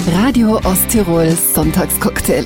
Radio Osttirol Sonntagscocktail.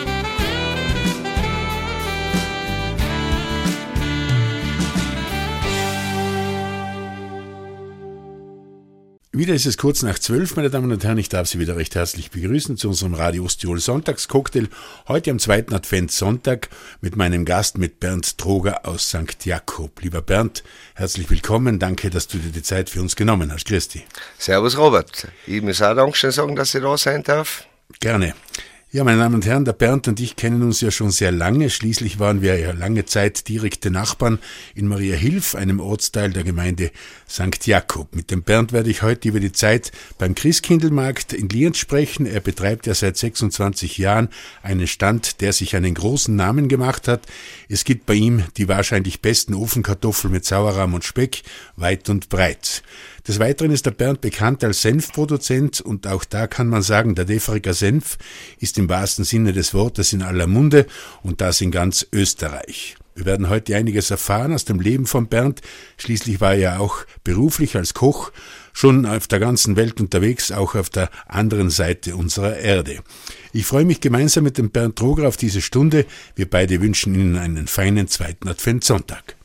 Wieder ist es kurz nach 12, meine Damen und Herren. Ich darf Sie wieder recht herzlich begrüßen zu unserem Radio Osttirol Sonntagscocktail. Heute am 2. Adventssonntag mit meinem Gast, mit Bernd Troger aus St. Jakob. Lieber Bernd, herzlich willkommen. Danke, dass du dir die Zeit für uns genommen hast. Grüß dich. Servus Robert. Ich muss auch Dankeschön sagen, dass ich da sein darf. Gerne. Ja, meine Damen und Herren, der Bernd und ich kennen uns ja schon sehr lange. Schließlich waren wir ja lange Zeit direkte Nachbarn in Mariahilf, einem Ortsteil der Gemeinde St. Jakob. Mit dem Bernd werde ich heute über die Zeit beim Christkindlmarkt in Lienz sprechen. Er betreibt ja seit 26 Jahren einen Stand, der sich einen großen Namen gemacht hat. Es gibt bei ihm die wahrscheinlich besten Ofenkartoffeln mit Sauerrahm und Speck, weit und breit. Des Weiteren ist der Bernd bekannt als Senfproduzent und auch da kann man sagen, der Defriger Senf ist im wahrsten Sinne des Wortes in aller Munde und das in ganz Österreich. Wir werden heute einiges erfahren aus dem Leben von Bernd. Schließlich war er ja auch beruflich als Koch schon auf der ganzen Welt unterwegs, auch auf der anderen Seite unserer Erde. Ich freue mich gemeinsam mit dem Bernd Troger auf diese Stunde. Wir beide wünschen Ihnen einen feinen 2. Adventssonntag.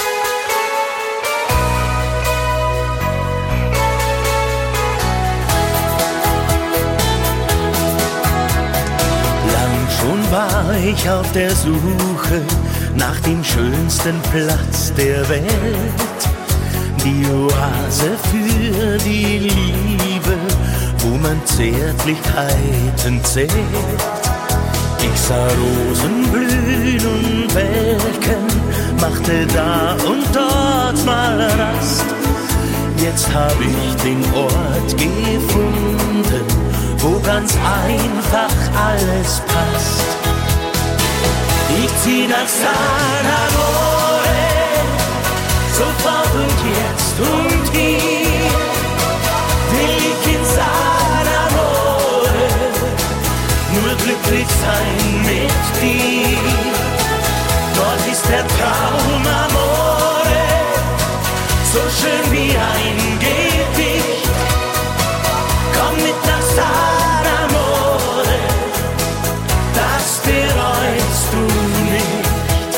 Schon war ich auf der Suche nach dem schönsten Platz der Welt, die Oase für die Liebe, wo man Zärtlichkeiten zählt. Ich sah Rosen blühen und welken, machte da und dort mal Rast. Jetzt hab ich den Ort gefunden, wo ganz einfach alles passt. Ich zieh nach San Amore, sofort und jetzt und hier. Will ich in San Amore nur glücklich sein mit dir. Dort ist der Traum Amore, so schön wie ein Gedicht. Komm mit nach San Amore, das bereust du nicht.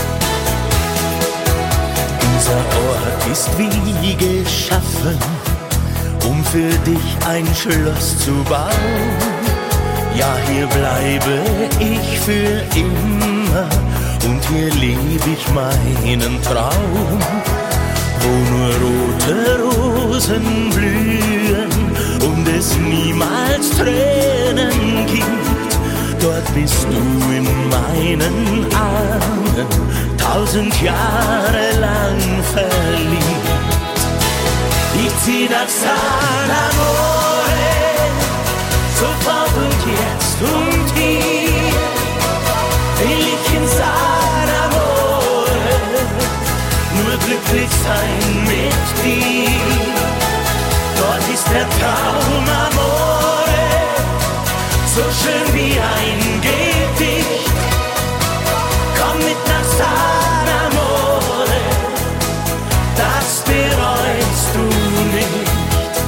Dieser Ort ist wie geschaffen, um für dich ein Schloss zu bauen. Ja, hier bleibe ich für immer und hier lebe ich meinen Traum. Wo nur rote Rosen blühen und es niemals Tränen gibt, dort bist du in meinen Armen 1000 Jahre lang verliebt. Ich zieh nach San Amore, sofort und jetzt und hier. Will ich in San Amore nur glücklich sein mit dir. Dort ist der Traum Amore, so schön wie ein Gedicht. Komm mit nach San Amore, das bereust du nicht.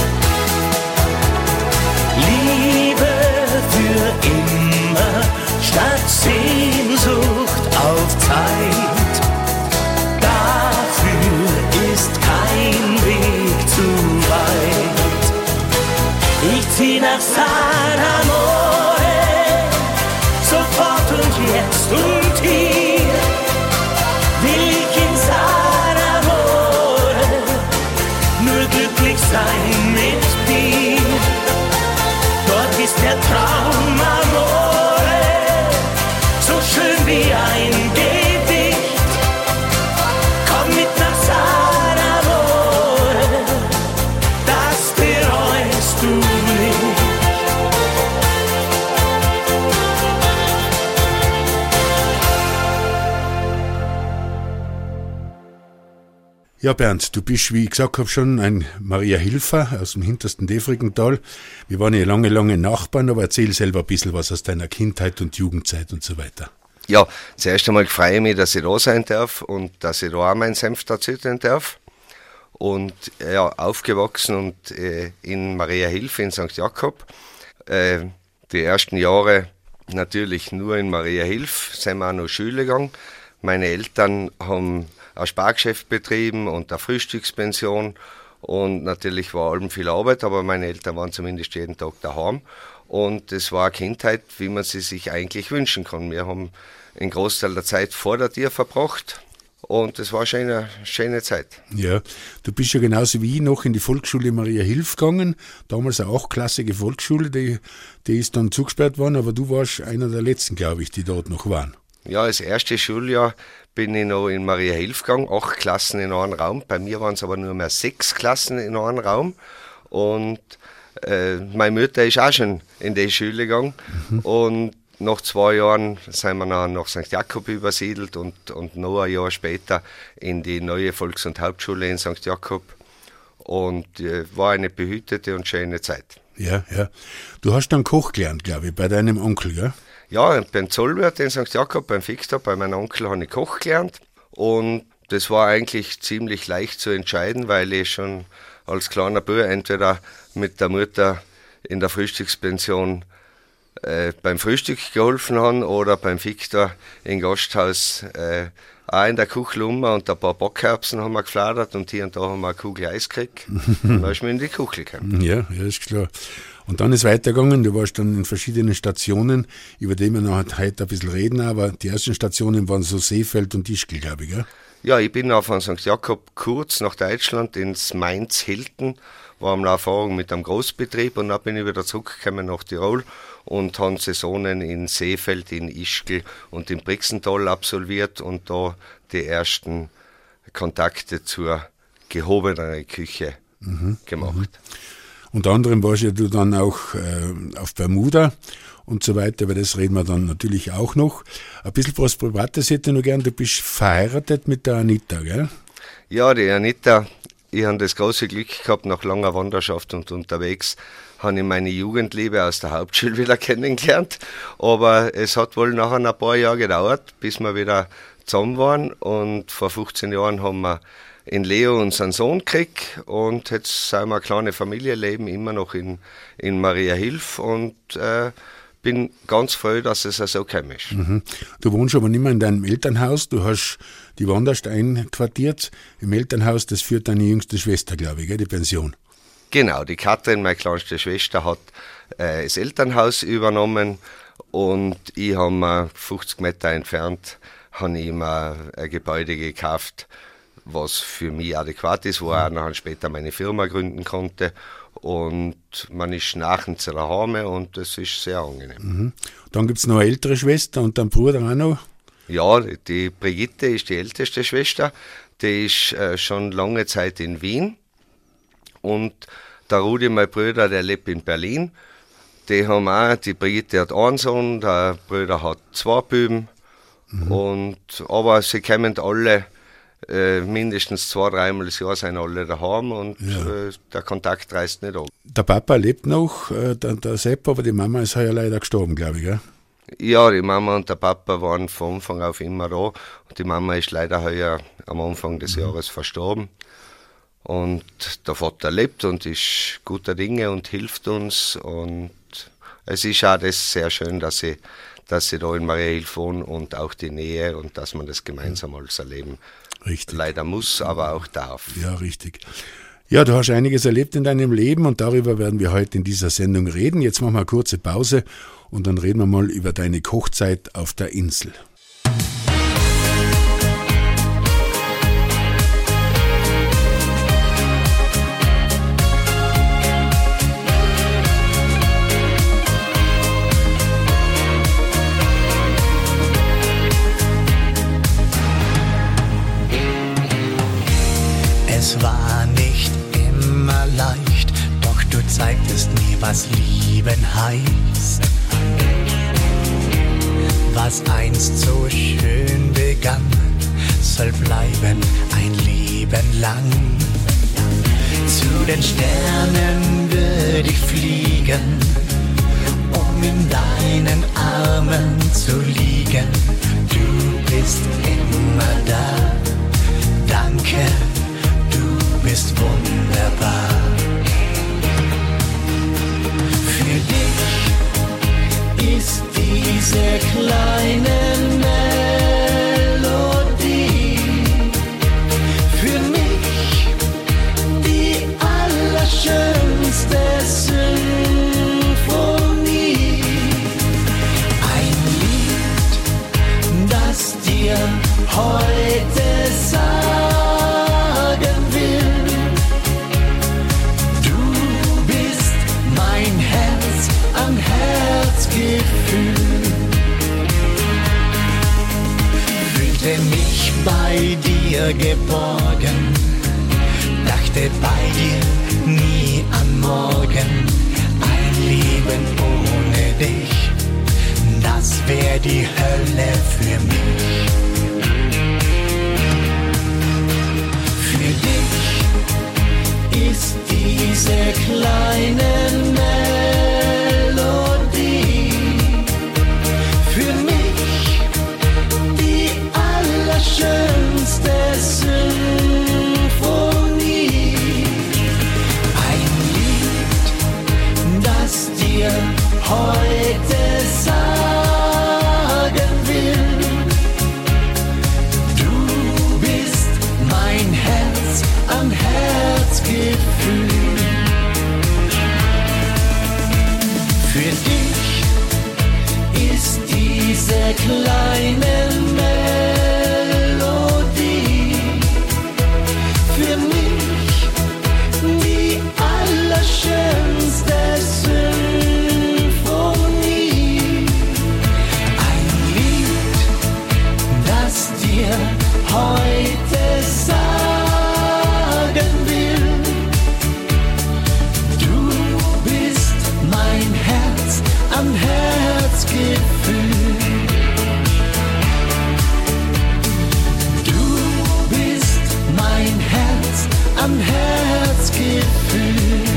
Liebe für immer statt Sehnsucht auf Zeit. Dafür ist kein Weg zu weit. Ich zieh nach San Amore, sofort und jetzt und hier. Will ich in San Amore nur glücklich sein mit dir. Dort ist der Traum Amore, so schön wie ein Gedicht. Komm mit nach San Amore, das bereust du nicht. Ja, Bernd, du bist, wie ich gesagt habe, schon ein Mariahilfer aus dem hintersten Defrigental. Wir waren ja lange Nachbarn, aber erzähl selber ein bisschen was aus deiner Kindheit und Jugendzeit und so weiter. Ja, zuerst einmal freue ich mich, dass ich da sein darf und dass ich da auch meinen Senf dazugeben darf. Und ja, aufgewachsen und in Mariahilf in St. Jakob. Die ersten Jahre natürlich nur in Mariahilf, sind wir auch noch Schule gegangen. Meine Eltern haben ein Spargeschäft betrieben und eine Frühstückspension und natürlich war allem viel Arbeit, aber meine Eltern waren zumindest jeden Tag daheim und es war eine Kindheit, wie man sie sich eigentlich wünschen kann. Wir haben einen Großteil der Zeit vor der Tür verbracht und es war eine schöne Zeit. Ja, du bist ja genauso wie ich noch in die Volksschule Mariahilf gegangen, damals eine 8-klassige Volksschule, die ist dann zugesperrt worden, aber du warst einer der letzten, glaube ich, die dort noch waren. Ja, das erste Schuljahr bin ich noch in Mariahilf gegangen, 8 Klassen in einem Raum. Bei mir waren es aber nur mehr 6 Klassen in einem Raum. Und meine Mutter ist auch schon in die Schule gegangen. Und nach 2 Jahren sind wir nach St. Jakob übersiedelt und noch ein Jahr später in die neue Volks- und Hauptschule in St. Jakob. Und war eine behütete und schöne Zeit. Ja, ja. Du hast dann Koch gelernt, glaube ich, bei deinem Onkel, gell? Ja, beim Zollwirt in St. Jakob, beim Victor, bei meinem Onkel habe ich Koch gelernt und das war eigentlich ziemlich leicht zu entscheiden, weil ich schon als kleiner Bub entweder mit der Mutter in der Frühstückspension beim Frühstück geholfen habe oder beim Victor im Gasthaus auch in der Küche rum und ein paar Backerbsen haben wir gefladert und hier und da haben wir eine Kugel Eis gekriegt und dann ist mir in die Küche gekommen. Ja, ist klar. Und dann ist weitergegangen, du warst dann in verschiedenen Stationen, über die wir noch heute ein bisschen reden, aber die ersten Stationen waren so Seefeld und Ischgl, glaube ich, gell? Ja, ich bin auch von St. Jakob kurz nach Deutschland ins Mainz-Hilton, war eine Erfahrung mit einem Großbetrieb und dann bin ich wieder zurückgekommen nach Tirol und habe Saisonen in Seefeld, in Ischgl und in Brixental absolviert und da die ersten Kontakte zur gehobeneren Küche gemacht. Unter anderem warst ja du dann auch auf Bermuda und so weiter, aber das reden wir dann natürlich auch noch. Ein bisschen was Privates hätte ich noch gern, du bist verheiratet mit der Anita, gell? Ja, die Anita, ich habe das große Glück gehabt, nach langer Wanderschaft und unterwegs, habe ich meine Jugendliebe aus der Hauptschule wieder kennengelernt, aber es hat wohl nachher ein paar Jahre gedauert, bis wir wieder zusammen waren und vor 15 Jahren haben wir in Leo unseren Sohn gekriegt und jetzt sind wir eine kleine Familie, leben immer noch in Mariahilf und bin ganz froh, dass es so gekommen ist. Du wohnst aber nicht mehr in deinem Elternhaus, du hast die woanders einquartiert. Im Elternhaus, das führt deine jüngste Schwester, glaube ich, gell, die Pension. Genau, die Katrin, meine kleinste Schwester, hat das Elternhaus übernommen und ich habe mir 50 Meter entfernt habe ich mir ein Gebäude gekauft, was für mich adäquat ist, wo ich dann später meine Firma gründen konnte. Und man ist nachher zu daheim und das ist sehr angenehm. Dann gibt es noch eine ältere Schwester und einen Bruder auch noch? Ja, die Brigitte ist die älteste Schwester. Die ist schon lange Zeit in Wien. Und der Rudi, mein Bruder, der lebt in Berlin. Die haben auch, die Brigitte hat einen Sohn, der Bruder hat 2 Buben. Aber sie kommen alle mindestens 2-3 Mal das Jahr sind alle daheim und der Kontakt reißt nicht ab. Der Papa lebt noch, der Sepp, aber die Mama ist heuer leider gestorben, glaube ich, gell? Ja, die Mama und der Papa waren von Anfang auf immer da und die Mama ist leider heuer am Anfang des Jahres verstorben. Und der Vater lebt und ist guter Dinge und hilft uns und es ist auch das sehr schön, dass sie da in Mariahilf wohnen und auch die Nähe und dass man das gemeinsam alles erleben Richtig. leider muss, aber auch darf. Ja, richtig. Ja, du hast einiges erlebt in deinem Leben und darüber werden wir heute in dieser Sendung reden. Jetzt machen wir eine kurze Pause und dann reden wir mal über deine Kochzeit auf der Insel. Es war nicht immer leicht, doch du zeigtest mir, was Lieben heißt. Was einst so schön begann, soll bleiben ein Leben lang. Zu den Sternen würde ich fliegen, um in deinen Armen zu liegen. Du bist immer da, danke. Du bist wunderbar. Für dich diese kleine Melodie, für mich die allerschönste Symphonie. Ein Lied, das dir heute sagen will, du bist mein Herz an Herzgefühl. Fühlte mich bei dir geborgen, dachte bei dir nie an morgen. Ein Leben ohne dich, das wär die Hölle für mich. Für dich ist diese kleine Melodie, für mich die allerschönste Symphonie. Ein Lied, das dir heute sagen will, du bist mein Herz am Herzgefühl. Für dich ist diese kleine Melodie, für mich die allerschönste Symphonie. Ein Lied, das dir heute sagen will, du bist mein Herz am Herzgefühl. Du bist mein Herz am Herzgefühl.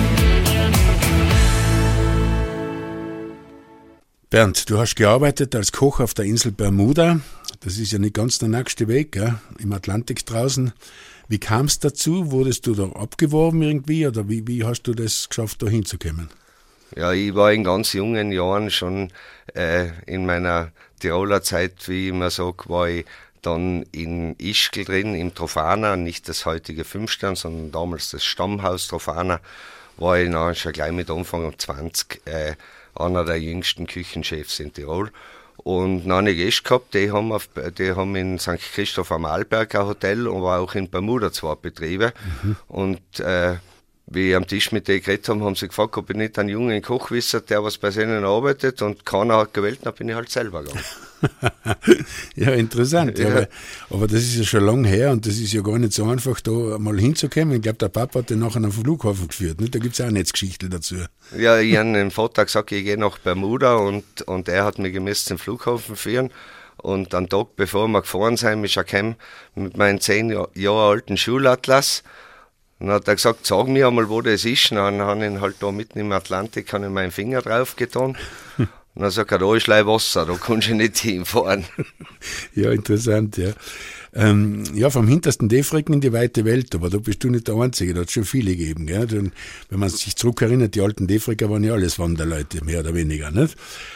Bernd, du hast gearbeitet als Koch auf der Insel Bermuda. Das ist ja nicht ganz der nächste Weg, gell? Im Atlantik draußen. Wie kam es dazu? Wurdest du da abgeworben irgendwie oder wie hast du das geschafft, da hinzukommen? Ja, ich war in ganz jungen Jahren schon in meiner Tiroler Zeit, wie ich immer sage, war ich dann in Ischgl drin, im Trofana, nicht das heutige 5-Stern, sondern damals das Stammhaus Trofana, war ich dann schon gleich mit Anfang 20 einer der jüngsten Küchenchefs in Tirol. Und dann habe ich Gäste gehabt, die haben in St. Christoph am Arlberg ein Hotel, aber auch in Bermuda 2 Betriebe. Und wie ich am Tisch mit denen geredet haben sie gefragt, ob ich nicht einen jungen Koch wisse, der was bei ihnen arbeitet, und keiner hat gewählt, dann bin ich halt selber gegangen. Ja, interessant. Ja. Aber das ist ja schon lange her und das ist ja gar nicht so einfach, da mal hinzukommen. Ich glaube, der Papa hat den nachher an den Flughafen geführt. Nicht? Da gibt es auch eine Netzgeschichte dazu. Ja, ich habe dem Vater gesagt, ich gehe nach Bermuda und er hat mich gemäß zum Flughafen führen. Und am Tag, bevor wir gefahren sind, ist er gekommen mit meinem 10 Jahre alten Schulatlas. Und dann hat er gesagt, sag mir einmal, wo das ist. Und dann habe ich ihn halt da mitten im Atlantik meinen Finger drauf getan. Und dann sagt er, da ist gleich Wasser, da kannst du nicht hinfahren. Ja, interessant, ja. Ja, vom hintersten Defrecken in die weite Welt, aber da bist du nicht der Einzige, da hat es schon viele gegeben. Gell? Denn, wenn man sich zurückerinnert, die alten Defrecker waren ja alles Wanderleute, mehr oder weniger. Nicht?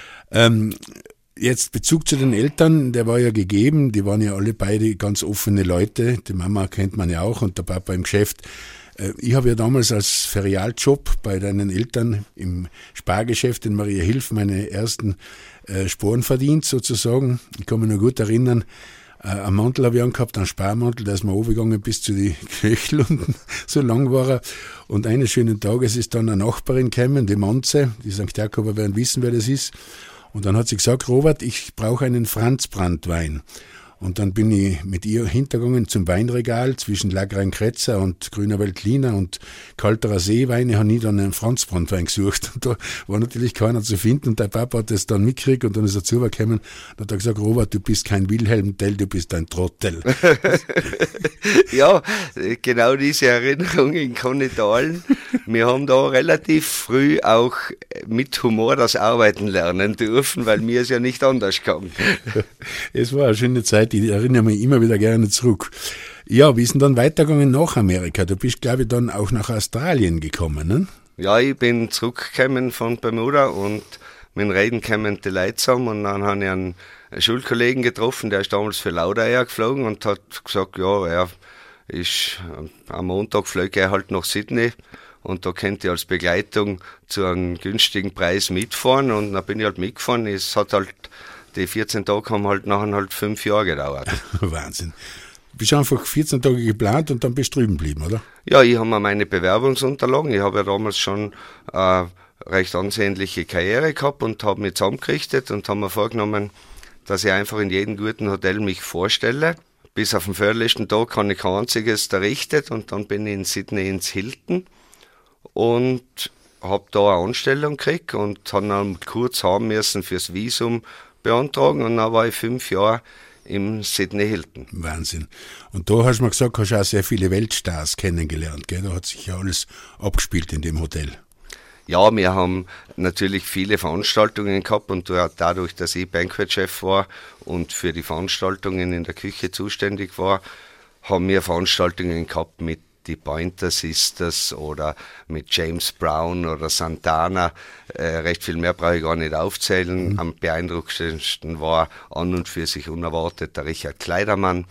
Jetzt Bezug zu den Eltern, der war ja gegeben, die waren ja alle beide ganz offene Leute, die Mama kennt man ja auch und der Papa im Geschäft. Ich habe ja damals als Ferialjob bei deinen Eltern im Spargeschäft in Maria Hilf meine ersten Sporen verdient sozusagen. Ich kann mich noch gut erinnern, einen Mantel habe ich angehabt, einen Sparmantel, der ist mir runtergegangen bis zu die Knöchel und so lang war er. Und eines schönen Tages ist dann eine Nachbarin gekommen, die Manze, die St. Jakober werden wissen, wer das ist. Und dann hat sie gesagt, Robert, ich brauche einen Franzbranntwein. Und dann bin ich mit ihr hintergegangen zum Weinregal zwischen Lagrein-Kretzer und Grüner Veltliner und Kalterer Seeweine, habe ich dann einen Franzbranntwein gesucht. Und da war natürlich keiner zu finden und der Papa hat das dann mitgekriegt und dann ist er zu mir gekommen und hat er gesagt, Robert, du bist kein Wilhelm Tell, du bist ein Trottel. Ja, genau diese Erinnerungen kann ich teilen. Wir haben da relativ früh auch mit Humor das Arbeiten lernen dürfen, weil mir es ja nicht anders kam. Es war eine schöne Zeit, ich erinnere mich immer wieder gerne zurück. Ja, wie ist denn dann weitergegangen nach Amerika? Du bist, glaube ich, dann auch nach Australien gekommen, ne? Ja, ich bin zurückgekommen von Bermuda und mit dem Reden kamen die Leute zusammen und dann habe ich einen Schulkollegen getroffen, der ist damals für Laudayer geflogen und hat gesagt, ja, er ist am Montag fliege er halt nach Sydney und da könnte ich als Begleitung zu einem günstigen Preis mitfahren und dann bin ich halt mitgefahren. Es hat halt, die 14 Tage haben halt nachher halt 5 Jahre gedauert. Wahnsinn. Du bist einfach 14 Tage geplant und dann bist du drüben geblieben, oder? Ja, ich habe mir meine Bewerbungsunterlagen, ich habe ja damals schon recht ansehnliche Karriere gehabt und habe mich zusammengerichtet und habe mir vorgenommen, dass ich einfach in jedem guten Hotel mich vorstelle. Bis auf den vorletzten Tag habe ich kein einziges errichtet und dann bin ich in Sydney ins Hilton und habe da eine Anstellung gekriegt und habe dann kurz haben müssen fürs Visum beantragen und dann war ich 5 Jahre im Sydney Hilton. Wahnsinn. Und da hast du mir gesagt, hast du auch sehr viele Weltstars kennengelernt, gell? Da hat sich ja alles abgespielt in dem Hotel. Ja, wir haben natürlich viele Veranstaltungen gehabt und dadurch, dass ich Banquetchef war und für die Veranstaltungen in der Küche zuständig war, haben wir Veranstaltungen gehabt mit die Pointer Sisters oder mit James Brown oder Santana. Recht viel mehr brauche ich gar nicht aufzählen. Am beeindruckendsten war an und für sich unerwartet der Richard Kleidermann.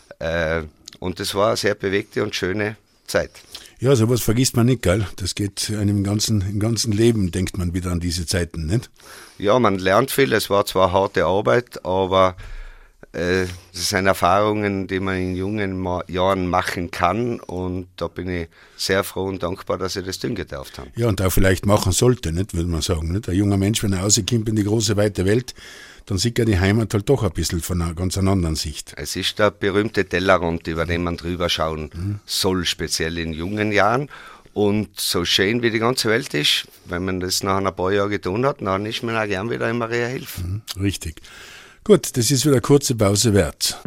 Und es war eine sehr bewegte und schöne Zeit. Ja, sowas vergisst man nicht, gell? Das geht einem im ganzen Leben, denkt man wieder an diese Zeiten, nicht? Ja, man lernt viel. Es war zwar harte Arbeit, aber das sind Erfahrungen, die man in jungen Jahren machen kann und da bin ich sehr froh und dankbar, dass ich das tun gedurft habe. Ja, und auch vielleicht machen sollte, nicht, würde man sagen. Nicht? Ein junger Mensch, wenn er rauskommt in die große, weite Welt, dann sieht er die Heimat halt doch ein bisschen von einer ganz anderen Sicht. Es ist der berühmte Tellerrand, über den man drüber schauen soll, speziell in jungen Jahren. Und so schön wie die ganze Welt ist, wenn man das nach ein paar Jahren getan hat, dann ist man auch gern wieder in Maria Hilf. Richtig. Gut, das ist wieder eine kurze Pause wert.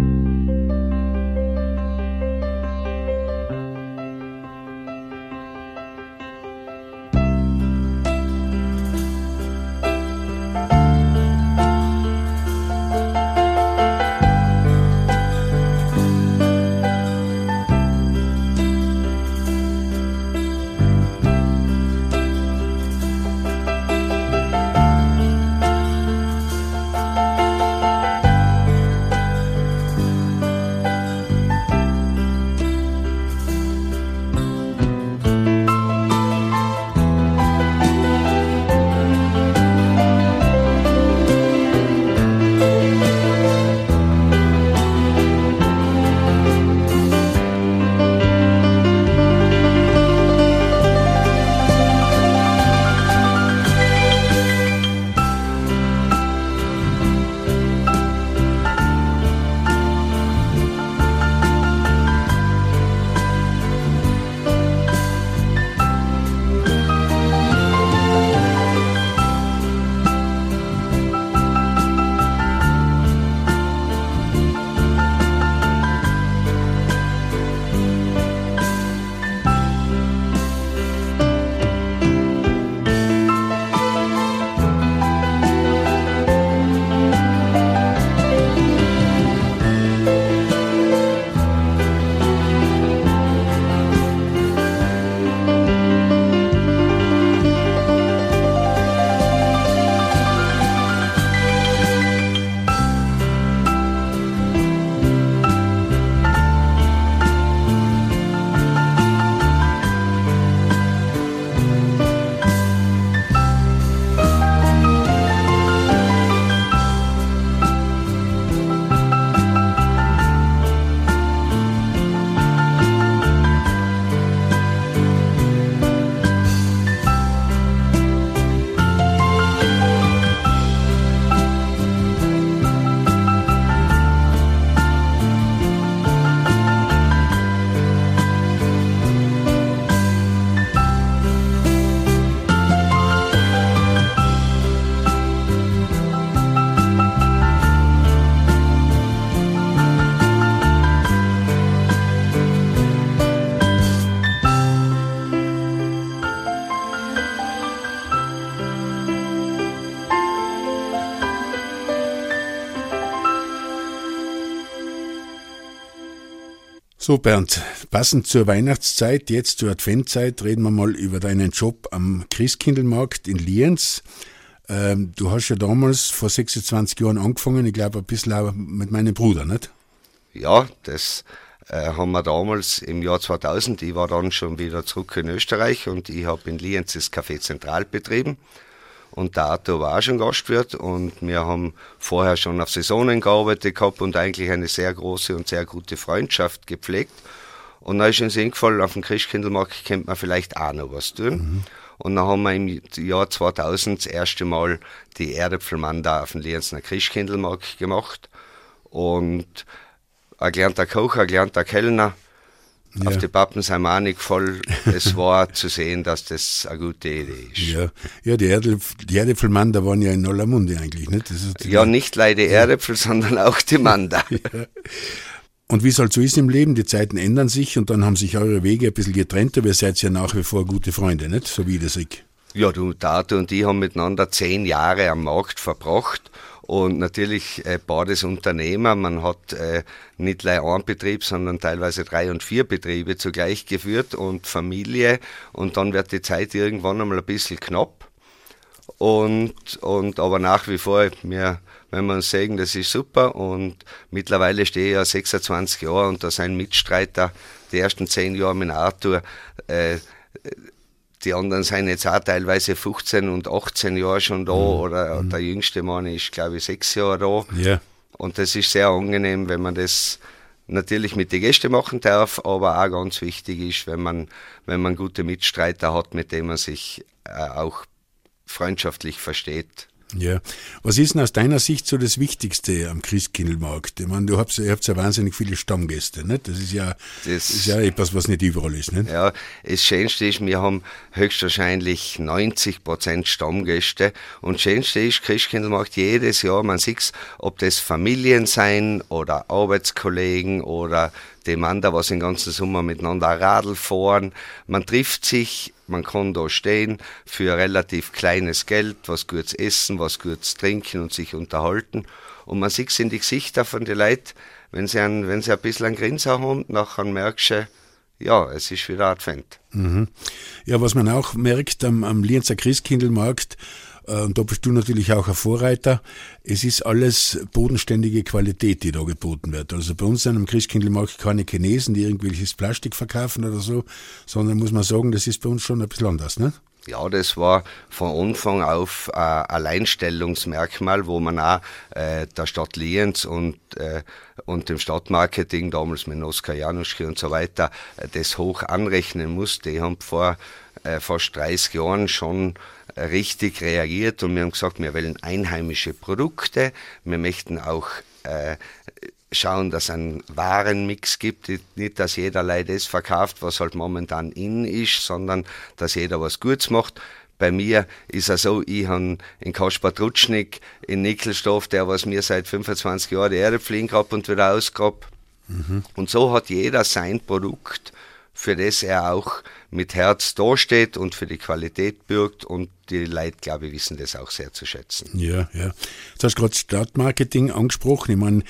So Bernd, passend zur Weihnachtszeit, jetzt zur Adventzeit, reden wir mal über deinen Job am Christkindlmarkt in Lienz. Du hast ja damals vor 26 Jahren angefangen, ich glaube ein bisschen auch mit meinem Bruder, nicht? Ja, das haben wir damals im Jahr 2000, ich war dann schon wieder zurück in Österreich und ich habe in Lienz das Café Zentral betrieben. Und der Arthur war auch schon Gastwirt und wir haben vorher schon auf Saisonen gearbeitet gehabt und eigentlich eine sehr große und sehr gute Freundschaft gepflegt. Und dann ist uns eingefallen, auf dem Christkindlmarkt könnte man vielleicht auch noch was tun. Mhm. Und dann haben wir im Jahr 2000 das erste Mal die Erdäpfelmanda auf dem Lienzer Christkindlmarkt gemacht. Und ein gelernter Koch, ein gelernter Kellner. Ja. Auf die Pappen sind wir auch nicht gefallen. Es war zu sehen, dass das eine gute Idee ist. Ja, die Erdäpfelmanda waren ja in aller Munde eigentlich, nicht? Das ist ja, nicht leider die Erdäpfel, sondern auch die Manda. Ja. Und wie es halt so ist im Leben, die Zeiten ändern sich und dann haben sich eure Wege ein bisschen getrennt, aber ihr seid ja nach wie vor gute Freunde, nicht? So wie das ich. Ja, du, Tato und ich haben miteinander 10 Jahre am Markt verbracht. Und natürlich beides Unternehmer, man hat nicht nur einen Betrieb, sondern teilweise 3 und 4 Betriebe zugleich geführt und Familie und dann wird die Zeit irgendwann einmal ein bisschen knapp und aber nach wie vor, wenn wir uns sagen, das ist super und mittlerweile stehe ich ja 26 Jahre und da sind Mitstreiter, die ersten 10 Jahre mit Arthur, die anderen sind jetzt auch teilweise 15 und 18 Jahre schon da oder der jüngste Mann ist, glaube ich, 6 Jahre da. Ja. Und das ist sehr angenehm, wenn man das natürlich mit den Gästen machen darf, aber auch ganz wichtig ist, wenn man gute Mitstreiter hat, mit denen man sich auch freundschaftlich versteht. Ja. Was ist denn aus deiner Sicht so das Wichtigste am Christkindlmarkt? Ich meine, ihr habt ja wahnsinnig viele Stammgäste, nicht? Das ist ja etwas, was nicht überall ist, nicht? Ja, das Schönste ist, wir haben höchstwahrscheinlich 90% Stammgäste und das Schönste ist, Christkindlmarkt jedes Jahr, man sieht, ob das Familien sein oder Arbeitskollegen oder die Manda, was den ganzen Sommer miteinander Radl fahren. Man trifft sich, man kann da stehen für relativ kleines Geld, was Gutes essen, was Gutes trinken und sich unterhalten. Und man sieht es in die Gesichter von den Leuten, wenn sie ein bisschen einen Grinser haben, nachher merkst du, ja, es ist wieder Advent. Mhm. Ja, was man auch merkt am Lienzer Christkindlmarkt, und da bist du natürlich auch ein Vorreiter, es ist alles bodenständige Qualität, die da geboten wird. Also bei uns am Christkindlmarkt keine Chinesen, die irgendwelches Plastik verkaufen oder so, sondern muss man sagen, das ist bei uns schon ein bisschen anders, ne? Ja, das war von Anfang auf ein Alleinstellungsmerkmal, wo man auch der Stadt Lienz und dem Stadtmarketing, damals mit Oskar Januschki und so weiter, das hoch anrechnen musste. Die haben vor fast 30 Jahren schon richtig reagiert und wir haben gesagt, wir wollen einheimische Produkte, wir möchten auch schauen, dass es einen Warenmix gibt, nicht, dass jeder das verkauft, was halt momentan in ist, sondern dass jeder was Gutes macht. Bei mir ist es so, ich habe in Kaspar Trutschnik in Nickelstoff, der was mir seit 25 Jahren die Erde fliegen gehabt und wieder ausgegraben. Mhm. Und so hat jeder sein Produkt, für das er auch mit Herz dasteht und für die Qualität bürgt und die Leute, glaube ich, wissen das auch sehr zu schätzen. Ja. Jetzt hast du gerade Stadtmarketing angesprochen. Ich meine,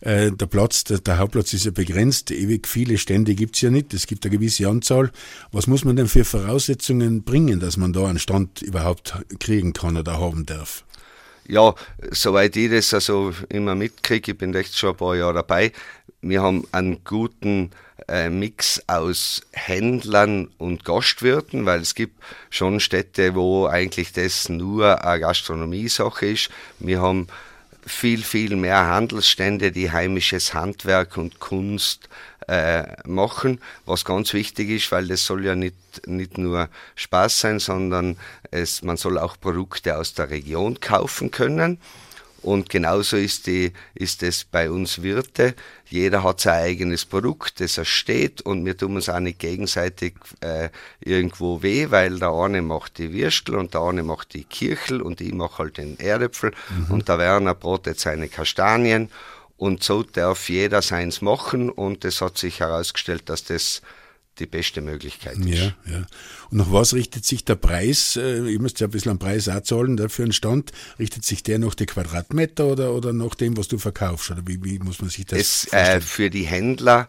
der Hauptplatz ist ja begrenzt, ewig viele Stände gibt's ja nicht, es gibt eine gewisse Anzahl. Was muss man denn für Voraussetzungen bringen, dass man da einen Stand überhaupt kriegen kann oder haben darf? Ja, soweit ich das also immer mitkriege, ich bin echt schon ein paar Jahre dabei, wir haben einen guten Mix aus Händlern und Gastwirten, weil es gibt schon Städte, wo eigentlich das nur eine Gastronomie-Sache ist. Wir haben viel mehr Handelsstände, die heimisches Handwerk und Kunst machen, was ganz wichtig ist, weil das soll ja nicht nur Spaß sein, sondern man soll auch Produkte aus der Region kaufen können. Und genauso ist es bei uns Wirte. Jeder hat sein eigenes Produkt, das er steht und wir tun uns auch nicht gegenseitig irgendwo weh, weil der eine macht die Würstel und der eine macht die Kirchel und ich mache halt den Erdäpfel und der Werner brotet seine Kastanien und so darf jeder seins machen und es hat sich herausgestellt, dass das die beste Möglichkeit ist. Ja. Und nach was richtet sich der Preis? Ihr müsst ja ein bisschen einen Preis auch zahlen für einen Stand. Richtet sich der nach den Quadratmeter oder nach dem, was du verkaufst? Oder wie muss man sich das vorstellen? Für die Händler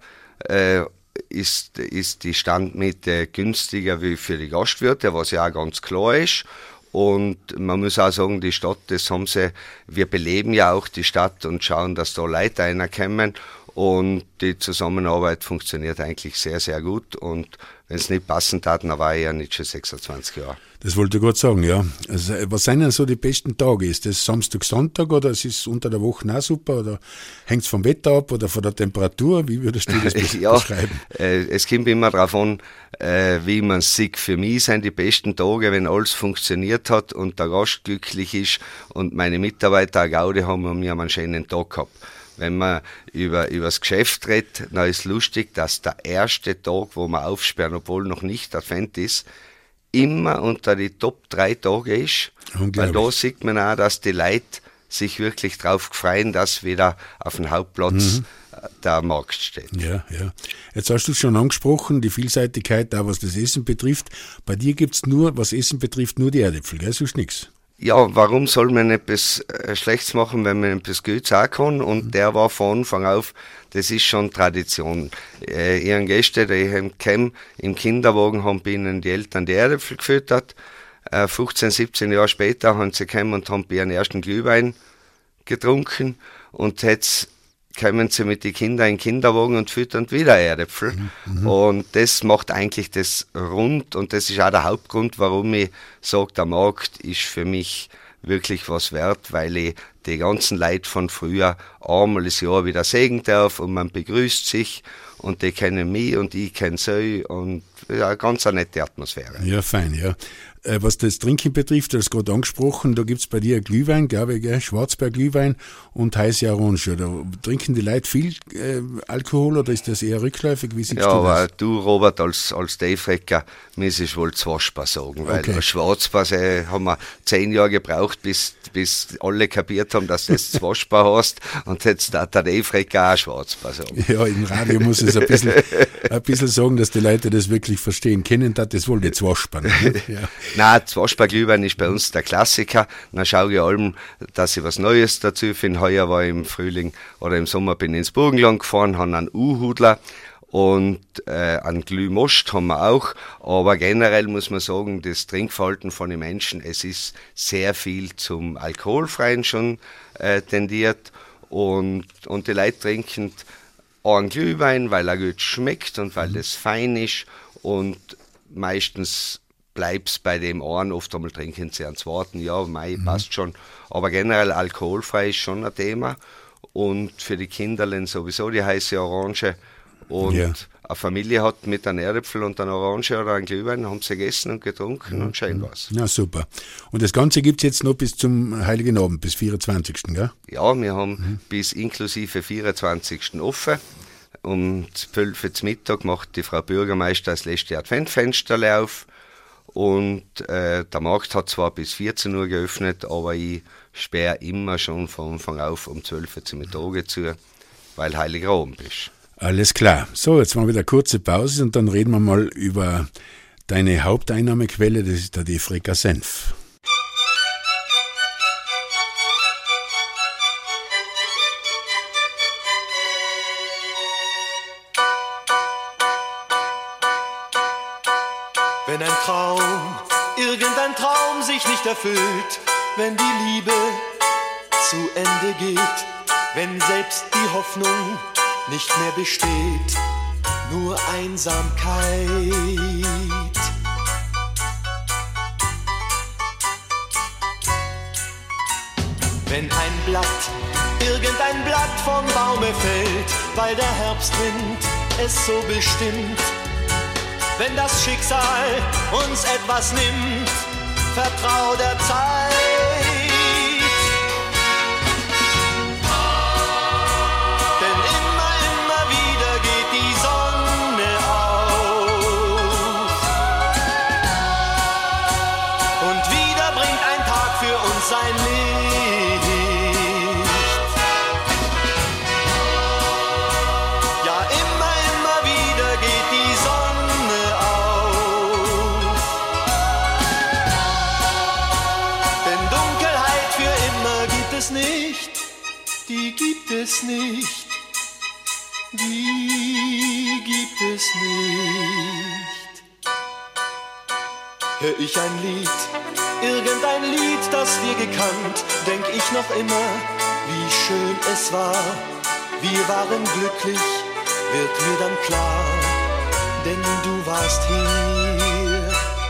ist die Standmiete günstiger wie für die Gastwirte, was ja auch ganz klar ist. Und man muss auch sagen, die Stadt, wir beleben ja auch die Stadt und schauen, dass da Leute reinkommen. Und die Zusammenarbeit funktioniert eigentlich sehr, sehr gut. Und wenn es nicht passen tat, dann war ich ja nicht schon 26 Jahre. Das wollte ich gerade sagen, ja. Also, was sind denn so die besten Tage? Ist das Samstag, Sonntag oder ist es unter der Woche auch super? Oder hängt es vom Wetter ab oder von der Temperatur? Wie würdest du das beschreiben? Es kommt immer darauf an, wie man es sieht. Für mich sind die besten Tage, wenn alles funktioniert hat und der Gast glücklich ist und meine Mitarbeiter eine Gaudi haben und wir haben einen schönen Tag gehabt. Wenn man über das Geschäft redet, dann ist lustig, dass der erste Tag, wo wir aufsperren, obwohl noch nicht Advent ist, immer unter die Top 3 Tage ist. Weil da sieht man auch, dass die Leute sich wirklich drauf freuen, dass wieder auf dem Hauptplatz der Markt steht. Ja, ja. Jetzt hast du es schon angesprochen, die Vielseitigkeit, auch was das Essen betrifft. Bei dir gibt's nur, was Essen betrifft, nur die Erdäpfel, gell? Sonst nichts. Ja, warum soll man etwas Schlechtes machen, wenn man etwas Gutes auch kann? Und der war von Anfang auf, das ist schon Tradition. Ihren Gäste, die kommen im Kinderwagen, haben bei ihnen die Eltern die Erdäpfel gefüttert. 15, 17 Jahre später haben sie gekommen und haben bei ihren ersten Glühwein getrunken. Und jetzt kommen sie mit den Kindern in den Kinderwagen und füttern wieder Erdäpfel. Und das macht eigentlich das rund und das ist auch der Hauptgrund, warum ich sage, der Markt ist für mich wirklich was wert, weil ich die ganzen Leute von früher einmal das Jahr wieder sehen darf und man begrüßt sich und die kennen mich und ich kenne sie und ja, ganz eine nette Atmosphäre. Ja, fein, ja. Was das Trinken betrifft, du hast gerade angesprochen, da gibt's bei dir Glühwein, glaube ich, gell? Schwarzbeerglühwein und heiße Orange. Da trinken die Leute viel Alkohol oder ist das eher rückläufig? Wie siehst du das? Ja, aber du, Robert, als Dave-Recker, müsstest wohl Zwaschbar sagen, weil als Schwarzbar haben wir 10 Jahre gebraucht, bis alle kapiert haben, dass das Zwaschbar heißt und jetzt darf der Dave-Recker auch Schwarzbar sagen. Ja, im Radio muss es ein bisschen sagen, dass die Leute das wirklich verstehen. Kennen das wohl die Zwaschbar, ne? Ja. Nein, Zwaschbar-Glühwein ist bei uns der Klassiker. Dann schaue ich allem, dass ich was Neues dazu finde. Heuer war ich im Frühling oder im Sommer bin ich ins Burgenland gefahren, habe einen U-Hudler und einen Glühmost haben wir auch. Aber generell muss man sagen, das Trinkverhalten von den Menschen, es ist sehr viel zum Alkoholfreien schon tendiert und die Leute trinken einen Glühwein, weil er gut schmeckt und weil das fein ist und meistens bleibt's bei dem einen, oft einmal trinken sie einen zweiten, ja, passt schon. Aber generell alkoholfrei ist schon ein Thema. Und für die Kinderlen sowieso die heiße Orange. Und eine Familie hat mit einem Erdäpfel und einer Orange oder einem Glühwein, haben sie gegessen und getrunken und schön war's. Na super. Und das Ganze gibt's jetzt noch bis zum Heiligen Abend, bis 24. Gell? Ja, wir haben bis inklusive 24. offen. Um 12 Uhr zum Mittag macht die Frau Bürgermeister das letzte Adventfenster auf. Und der Markt hat zwar bis 14 Uhr geöffnet, aber ich sperre immer schon von Anfang auf um 12 Uhr zum Mittag zu, weil Heiliger Abend ist. Alles klar. So, jetzt machen wir wieder eine kurze Pause und dann reden wir mal über deine Haupteinnahmequelle, das ist der Dave-Recker Senf. Wenn ein Traum, irgendein Traum sich nicht erfüllt, wenn die Liebe zu Ende geht, wenn selbst die Hoffnung nicht mehr besteht, nur Einsamkeit. Wenn ein Blatt, irgendein Blatt vom Baume fällt, weil der Herbstwind es so bestimmt, wenn das Schicksal uns etwas nimmt, vertrau der Zeit. Denn immer wieder geht die Sonne auf. Und wieder bringt ein Tag für uns sein Licht. Ja, immer wieder geht die Sonne auf. Denn Dunkelheit für immer gibt es nicht, die gibt es nicht, die gibt es nicht. hör ich ein Lied, irgendein Lied, das wir gekannt, denk ich noch immer, wie schön es war. Wir waren glücklich, wird mir dann klar, denn du warst hier.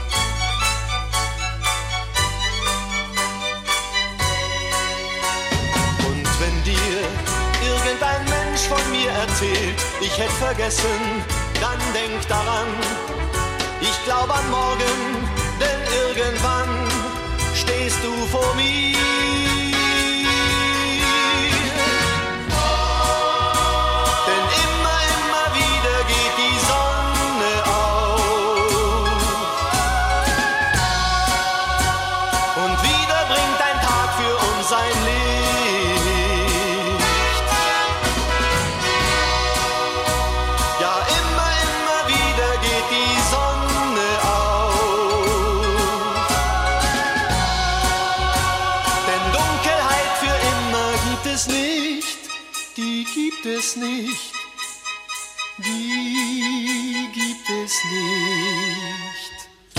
Und wenn dir irgendein Mensch von mir erzählt, ich hätte vergessen, dann denk daran, ich glaub an morgen, denn irgendwann stehst du vor mir. Denn immer wieder geht die Sonne auf. Und wieder bringt ein Tag für uns sein Licht. Ja, immer wieder geht die Sonne auf. Denn Dunkelheit für immer gibt es nicht, die gibt es nicht, die gibt es nicht.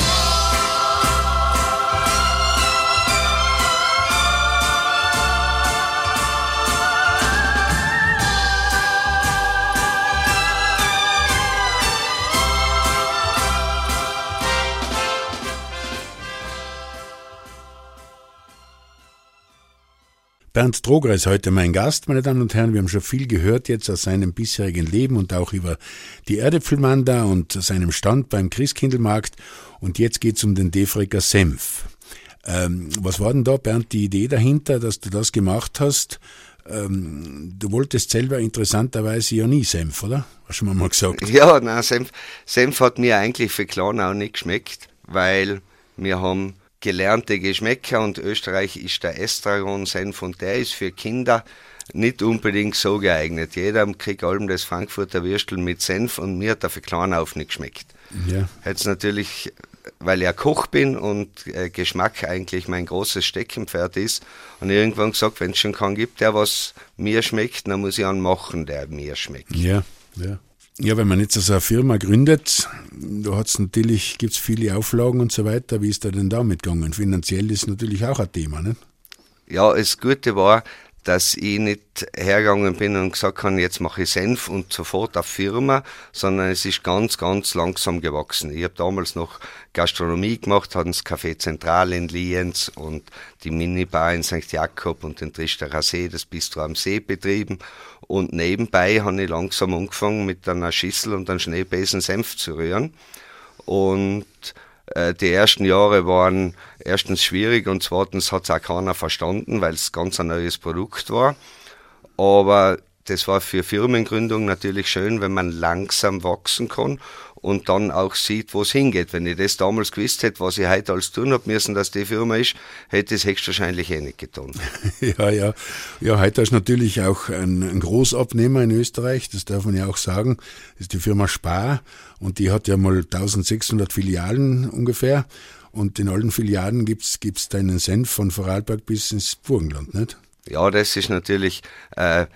Bernd Droger ist heute mein Gast, meine Damen und Herren. Wir haben schon viel gehört jetzt aus seinem bisherigen Leben und auch über die Erdäpfelmanda und seinem Stand beim Christkindlmarkt. Und jetzt geht's um den Defreger Senf. Was war denn da, Bernd, die Idee dahinter, dass du das gemacht hast? Du wolltest selber interessanterweise ja nie Senf, oder? Hast du mir mal gesagt? Ja, nein, Senf hat mir eigentlich für Klarnau nicht geschmeckt, weil wir haben gelernte Geschmäcker und Österreich ist der Estragon-Senf und der ist für Kinder nicht unbedingt so geeignet. Jeder kriegt allem das Frankfurter Würstel mit Senf und mir hat der für Klarnau nicht geschmeckt. Ja. Jetzt natürlich, weil ich ein Koch bin und Geschmack eigentlich mein großes Steckenpferd ist, und irgendwann gesagt, wenn es schon keinen gibt, der was mir schmeckt, dann muss ich einen machen, der mir schmeckt. Ja, ja. Ja, wenn man jetzt so eine Firma gründet, da gibt's viele Auflagen und so weiter. Wie ist da denn damit gegangen? Finanziell ist natürlich auch ein Thema, nicht? Ja, das Gute war, dass ich nicht hergegangen bin und gesagt habe, jetzt mache ich Senf und sofort eine Firma, sondern es ist ganz, ganz langsam gewachsen. Ich habe damals noch Gastronomie gemacht, hatten das Café Zentral in Lienz und die Minibar in St. Jakob und den Tristerer See, das Bistro am See betrieben. Und nebenbei habe ich langsam angefangen, mit einer Schüssel und einem Schneebesen Senf zu rühren. Und die ersten Jahre waren erstens schwierig und zweitens hat es auch keiner verstanden, weil es ganz ein neues Produkt war. Aber das war für Firmengründung natürlich schön, wenn man langsam wachsen kann und dann auch sieht, wo es hingeht. Wenn ich das damals gewusst hätte, was ich heute alles tun habe müssen, dass die Firma ist, hätte ich es höchstwahrscheinlich nicht getan. Ja, heute ist natürlich auch ein Großabnehmer in Österreich, das darf man ja auch sagen, das ist die Firma Spar und die hat ja mal 1600 Filialen ungefähr und in allen Filialen gibt's deinen Senf von Vorarlberg bis ins Burgenland, nicht? Ja, das ist natürlich eine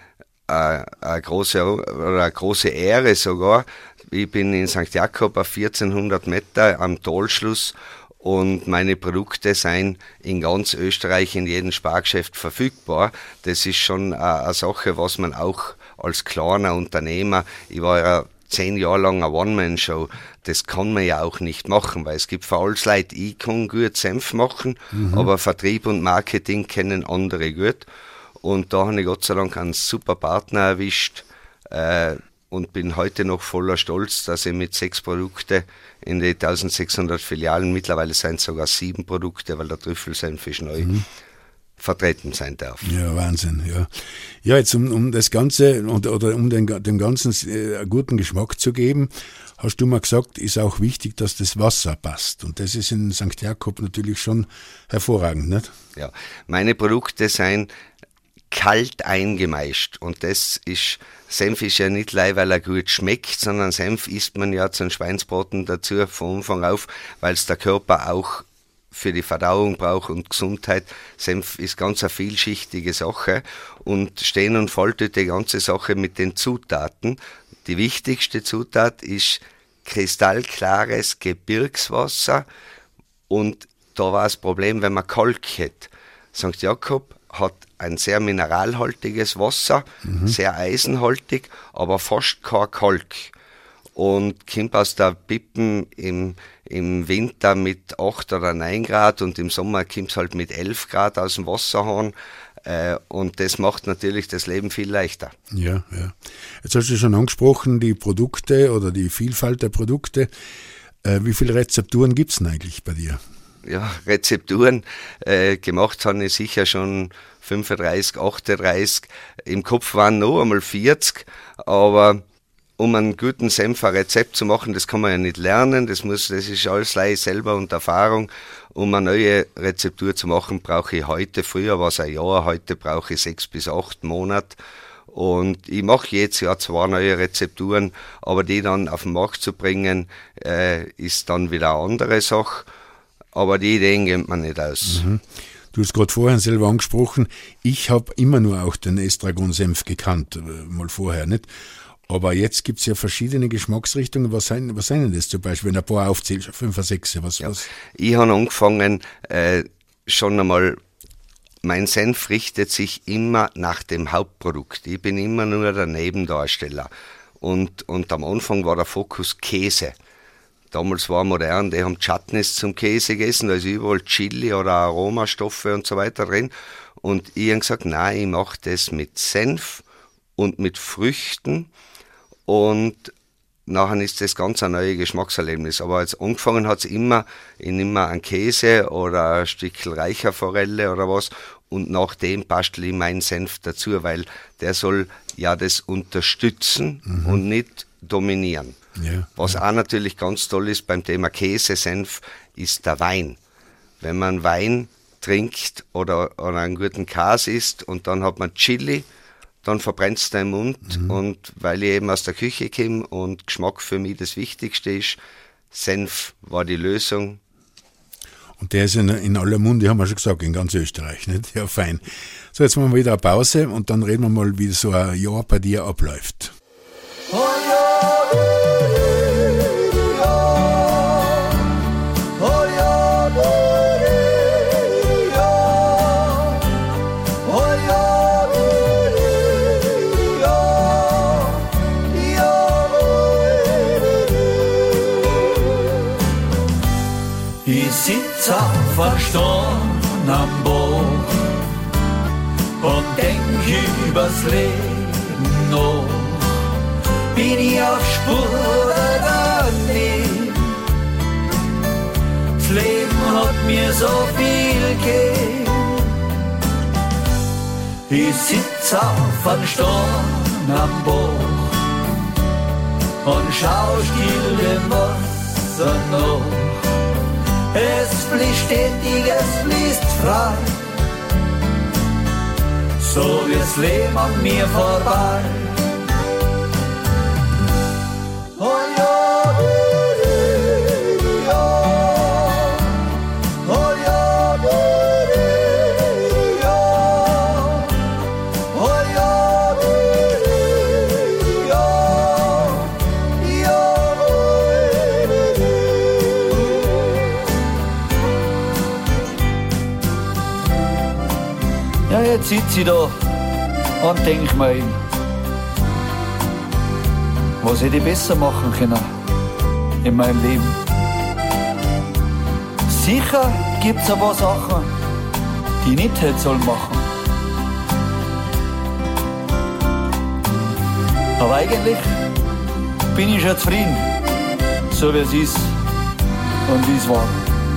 große Ehre sogar. Ich bin in St. Jakob auf 1400 Meter am Talschluss und meine Produkte sind in ganz Österreich in jedem Spargeschäft verfügbar. Das ist schon eine Sache, was man auch als kleiner Unternehmer, ich war ja 10 Jahre lang eine One-Man-Show, das kann man ja auch nicht machen, weil es gibt für alles Leute, ich kann gut Senf machen, aber Vertrieb und Marketing kennen andere gut. Und da habe ich Gott sei Dank einen super Partner erwischt und bin heute noch voller Stolz, dass ich mit 6 Produkten in die 1600 Filialen, mittlerweile sind es sogar 7 Produkte, weil der Trüffelsenf ist neu, vertreten sein darf. Ja, Wahnsinn, ja. Ja, jetzt um das Ganze oder um dem Ganzen guten Geschmack zu geben, hast du mal gesagt, ist auch wichtig, dass das Wasser passt. Und das ist in St. Jakob natürlich schon hervorragend, nicht? Ja, meine Produkte sind kalt eingemeischt und das ist, Senf ist ja nicht gleich, weil er gut schmeckt, sondern Senf isst man ja zum Schweinsbraten dazu von Anfang auf, weil es der Körper auch für die Verdauung braucht und Gesundheit. Senf ist ganz eine vielschichtige Sache und stehen und fällt die ganze Sache mit den Zutaten. Die wichtigste Zutat ist kristallklares Gebirgswasser, Und da war das Problem, wenn man Kalk hätte. St. Jakob hat ein sehr mineralhaltiges Wasser, sehr eisenhaltig, aber fast kein Kalk. Und kommt aus der Pippen im Winter mit 8 oder 9 Grad und im Sommer kommt es halt mit 11 Grad aus dem Wasserhahn. Und das macht natürlich das Leben viel leichter. Ja. Jetzt hast du schon angesprochen, die Produkte oder die Vielfalt der Produkte. Wie viele Rezepturen gibt es denn eigentlich bei dir? Ja, Rezepturen gemacht habe ich sicher schon 35, 38. Im Kopf waren noch einmal 40, aber um einen guten Senf ein Rezept zu machen, das kann man ja nicht lernen, das ist alles selber und Erfahrung. Um eine neue Rezeptur zu machen, brauche ich früher war es ein Jahr, heute brauche ich 6 bis 8 Monate. Und ich mache jedes Jahr 2 neue Rezepturen, aber die dann auf den Markt zu bringen, ist dann wieder eine andere Sache. Aber die Ideen geht man nicht aus. Du hast gerade vorhin selber angesprochen, ich habe immer nur auch den Estragon-Senf gekannt, mal vorher nicht. Aber jetzt gibt es ja verschiedene Geschmacksrichtungen. Was sind denn das zum Beispiel, wenn ein paar aufzählt, 5, 6, was? Ich habe angefangen, schon einmal, mein Senf richtet sich immer nach dem Hauptprodukt. Ich bin immer nur der Nebendarsteller. Und am Anfang war der Fokus Käse. Damals war modern, die haben Chutneys zum Käse gegessen, also überall Chili oder Aromastoffe und so weiter drin. Und ich habe gesagt, nein, ich mache das mit Senf und mit Früchten. Und nachher ist das ganz ein neues Geschmackserlebnis. Aber als angefangen hat es immer, ich nehme einen Käse oder ein Stückchen Reicherforelle oder was und nach dem bastel ich meinen Senf dazu, weil der soll ja das unterstützen und nicht dominieren. Ja. Was auch natürlich ganz toll ist beim Thema Käse, Senf, ist der Wein. Wenn man Wein trinkt oder einen guten Käse isst und dann hat man Chili, dann verbrennt es deinen Mund. Und weil ich eben aus der Küche komme und Geschmack für mich das Wichtigste ist, Senf war die Lösung. Und der ist in aller Munde, haben wir schon gesagt, in ganz Österreich, nicht? Ja, fein. So, jetzt machen wir wieder eine Pause und dann reden wir mal, wie so ein Jahr bei dir abläuft. Ich sitz auf einem Stein am Bach und denk übers Leben noch. Bin ich auf Spur oder nicht? Das Leben hat mir so viel gegeben. Ich sitz auf einem Stein am Bach und schau still dem Wasser nach. Es fließt stetig, es fließt frei, so wie das Leben an mir vorbei. Oh ja, ja, oh ja, ja, oh ja, ja, jetzt sitz ich da und denk mir eben, was hätte ich besser machen können in meinem Leben. Sicher gibt's ein paar Sachen, die ich nicht hätte sollen machen. Aber eigentlich bin ich schon zufrieden, so wie es ist und wie es war.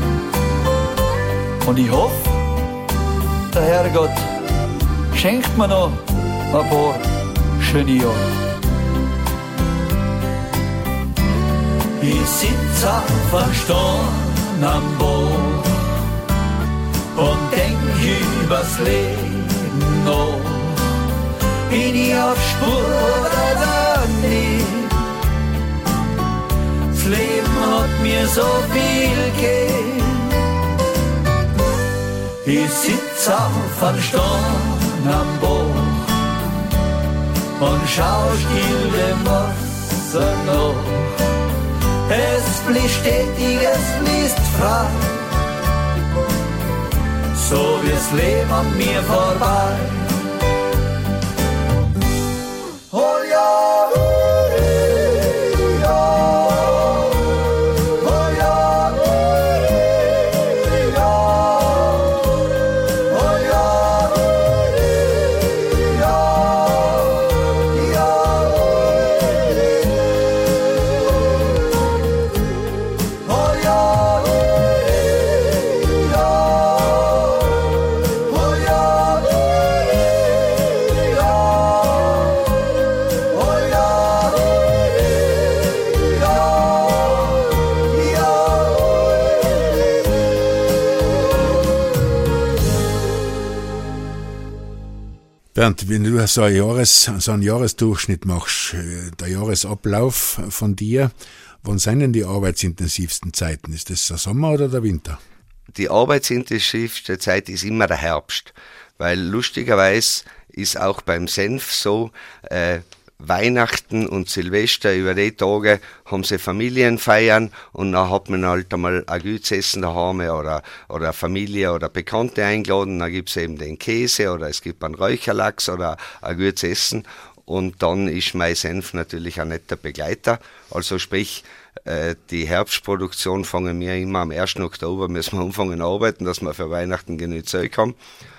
Und ich hoffe, der Herrgott schenkt mir noch ein paar schöne Jahre. Ich sitz auf einem Stein am Bach und denk übers Leben nach. Bin ich auf Spur oder nicht? Das Leben hat mir so viel gegeben. Ich sitz auf einem Stein am Bach und schau still dem Wasser nach. Es fließt stetig, es fließt frei, so wie das Leben an mir vorbei. Oh ja, ja, oh ja, ja, oh ja, ja, ja. Bernd, wenn du so einen Jahresdurchschnitt machst, der Jahresablauf von dir, wann sind denn die arbeitsintensivsten Zeiten? Ist das der Sommer oder der Winter? Die arbeitsintensivste Zeit ist immer der Herbst, weil lustigerweise ist auch beim Senf so, Weihnachten und Silvester, über die Tage haben sie Familienfeiern und dann hat man halt einmal ein gutes Essen daheim oder Familie oder Bekannte eingeladen, dann gibt's eben den Käse oder es gibt einen Räucherlachs oder ein gutes Essen und dann ist mein Senf natürlich ein netter Begleiter, also sprich, die Herbstproduktion fangen wir immer am 1. Oktober, müssen wir anfangen zu arbeiten, dass wir für Weihnachten genug Zeug haben.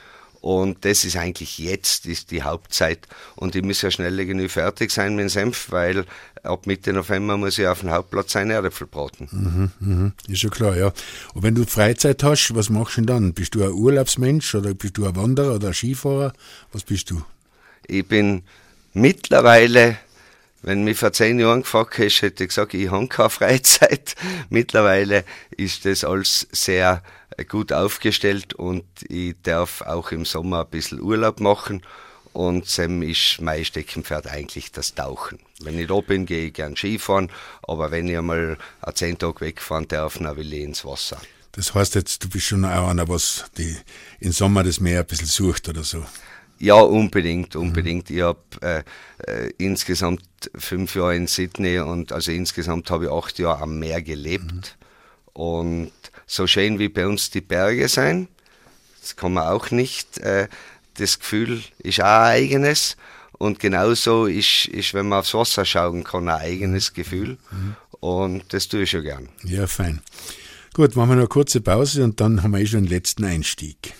Und das ist eigentlich jetzt ist die Hauptzeit. Und ich muss ja schnell genug fertig sein mit dem Senf, weil ab Mitte November muss ich auf dem Hauptplatz seine Erdäpfel braten. Ist schon klar, ja. Und wenn du Freizeit hast, was machst du denn dann? Bist du ein Urlaubsmensch oder bist du ein Wanderer oder ein Skifahrer? Was bist du? Ich bin mittlerweile, wenn du mich vor 10 Jahren gefragt hättest, hätte ich gesagt, ich habe keine Freizeit. Mittlerweile ist das alles sehr gut aufgestellt und ich darf auch im Sommer ein bisschen Urlaub machen und Sam ist mein Steckenpferd eigentlich das Tauchen. Wenn ich da bin, gehe ich gern Skifahren, aber wenn ich einmal 10 Tage wegfahren darf, dann will ich ins Wasser. Das heißt jetzt, du bist schon auch einer, was die im Sommer das Meer ein bisschen sucht oder so? Ja, unbedingt. Ich habe insgesamt 5 Jahre in Sydney und also insgesamt habe ich 8 Jahre am Meer gelebt und so schön wie bei uns die Berge sein, das kann man auch nicht. Das Gefühl ist auch ein eigenes. Und genauso ist, wenn man aufs Wasser schauen kann, ein eigenes Gefühl. Und das tue ich schon gern. Ja, fein. Gut, machen wir noch eine kurze Pause und dann haben wir schon den letzten Einstieg.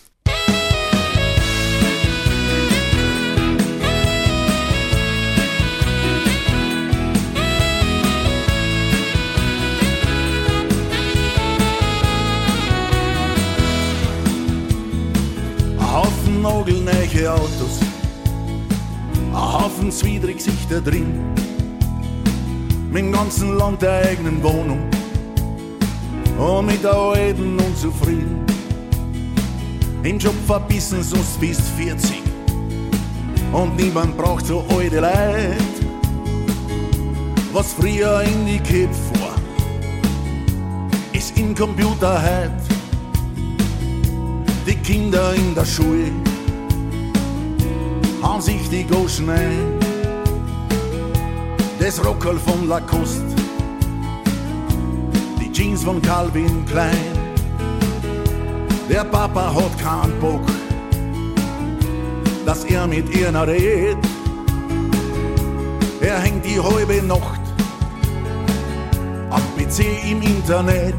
Nagelneue Autos, ein Haufen Zwiedrigsichter drin, mit dem ganzen Land der eigenen Wohnung und mit der alten unzufrieden. Im Job verbissen, sonst bist 40 und niemand braucht so alte Leute, was früher in die Köpfe war, ist im Computer heute. Die Kinder in der Schule haben sich die Goschen ein. Das Rockerl von Lacoste, die Jeans von Calvin Klein. Der Papa hat keinen Bock, dass er mit ihr redet. Er hängt die halbe Nacht am PC im Internet.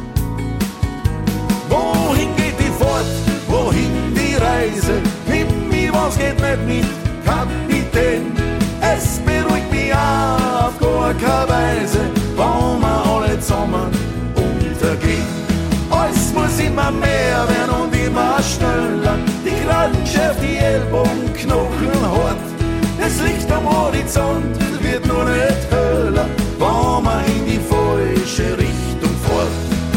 Wohin geht die Fahrt? Wohin die Reise? Nimm mich, was geht nicht mit, Kapitän? Es beruhigt mich auf gar keine Weise, wenn wir alle zusammen untergehen. Alles muss immer mehr werden und immer schneller. Die Krankenschaft, die Ellbogen, Knochen hart. Das Licht am Horizont wird nur nicht höher, wenn man in die falsche Richtung fährt.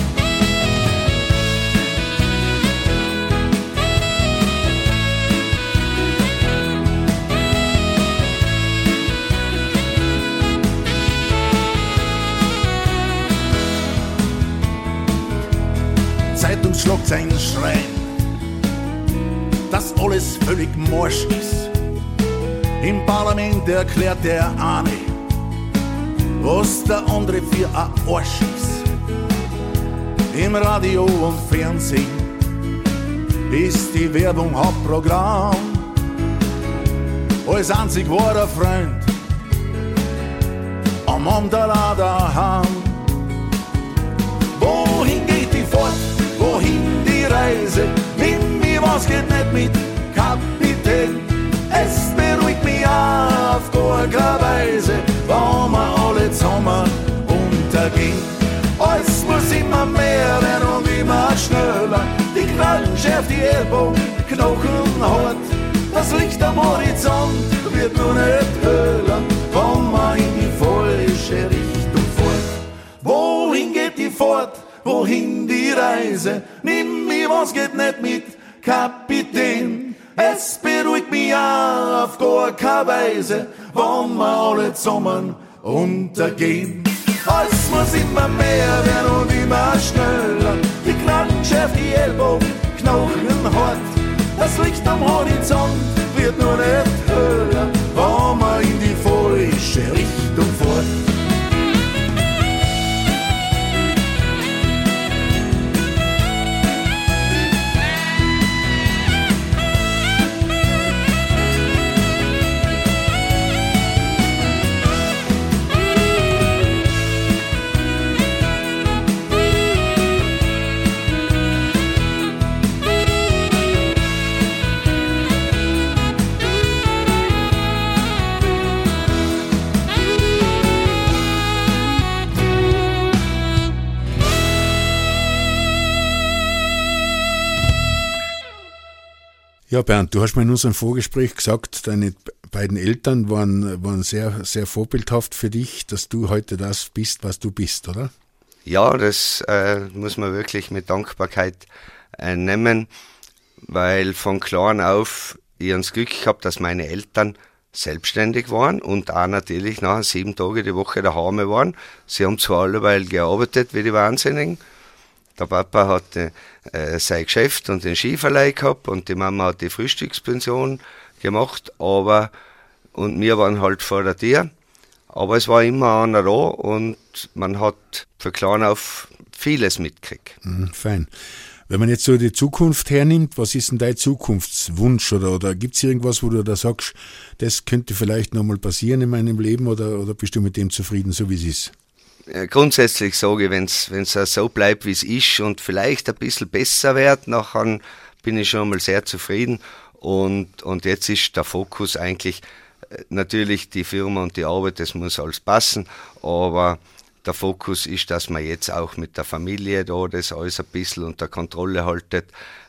Zeitungsschlagzeilen schreien, dass alles völlig morsch ist. Im Parlament erklärt der eine, was der andere für ein Arsch ist. Im Radio und Fernsehen ist die Werbung Hauptprogramm. Als einzig wahrer Freund am Amdaler daheim. Wohin geht die Fahrt? Wohin die Reise? Nimm mir was geht nicht mit, Kapitän. Es beruhigt mich auf gar keine Weise, wenn wir alle zusammen untergehen. Alles muss immer mehr werden und immer schneller. Die Knallen schärft die Ellbogen, Knochen hart. Das Licht am Horizont wird nur nicht höher, wenn man in die falsche Richtung fährt. Wohin geht die Fahrt? Wohin die Reise? Nimm mir was geht nicht mit, Kapitän. Es beruhigt mich auf gar keine Weise, wenn wir alle zusammen untergehen. Alles muss immer mehr werden und immer schneller. Die Knallen schärft die Ellbogen, Knochen hart. Das Licht am Horizont wird nur nicht höher, wenn man in die falsche Richtung fährt. Ja, Bernd, du hast mir in unserem Vorgespräch gesagt, deine beiden Eltern waren sehr, sehr vorbildhaft für dich, dass du heute das bist, was du bist, oder? Ja, das muss man wirklich mit Dankbarkeit nehmen, weil von klein auf ich das Glück gehabt, dass meine Eltern selbstständig waren und auch natürlich nachher 7 Tage die Woche daheim waren. Sie haben zwar alleweil gearbeitet wie die Wahnsinnigen. Der Papa hatte sein Geschäft und den Skiverleih gehabt und die Mama hat die Frühstückspension gemacht, und wir waren halt vor der Tür. Aber es war immer einer da und man hat von klein auf vieles mitgekriegt. Fein. Wenn man jetzt so die Zukunft hernimmt, was ist denn dein Zukunftswunsch oder gibt es irgendwas, wo du da sagst, das könnte vielleicht nochmal passieren in meinem Leben oder bist du mit dem zufrieden, so wie es ist? Grundsätzlich sage ich, wenn es so bleibt, wie es ist und vielleicht ein bisschen besser wird, nachher bin ich schon mal sehr zufrieden. Und jetzt ist der Fokus eigentlich natürlich die Firma und die Arbeit, das muss alles passen, aber der Fokus ist, dass man jetzt auch mit der Familie da das alles ein bisschen unter Kontrolle haltet.